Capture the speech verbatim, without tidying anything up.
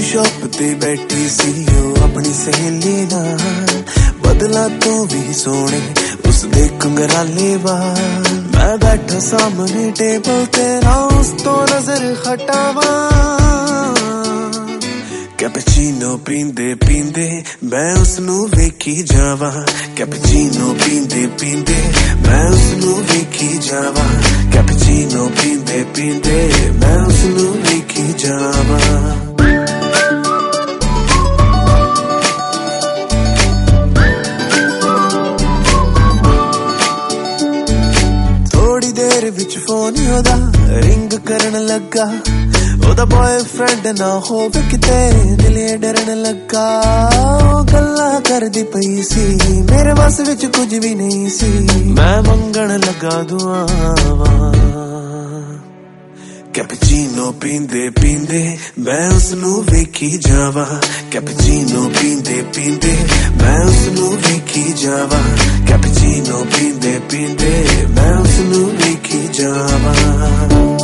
Shop ते बैठी सी ओ अपनी सहेली नाल, बदला तो भी सोने उसदे कंगराले वाल। मैं बैठा सामने टेबल तेरा, उस तो नजर हटावा। कैपुचीनो पींदे पींदे मैं उसनू वेखी जावा। कैपुचीनो पींदे पींदे मैं उसनू वेखी जावा। कैपुचीनो पींदे पींदे मैं उसनू वेखी जावा। थोड़ी देर विच फोन ओदा रिंग करन लगा, ओदा बॉयफ्रेंड ना होवे किते दिले डरन लगा। गल्ला करदी पई सी मेरे बस विच कुछ भी नहीं सी, मैं मंगण लगा दुआवां। कैपुचीनो पींदे पींदे मैं उसनू वेखी जावा। कैपुचीनो पींदे पींदे मैं उसनू वेखी जावा। कैपुचीनो पींदे पींदे मैं उसनू वेखी जावा।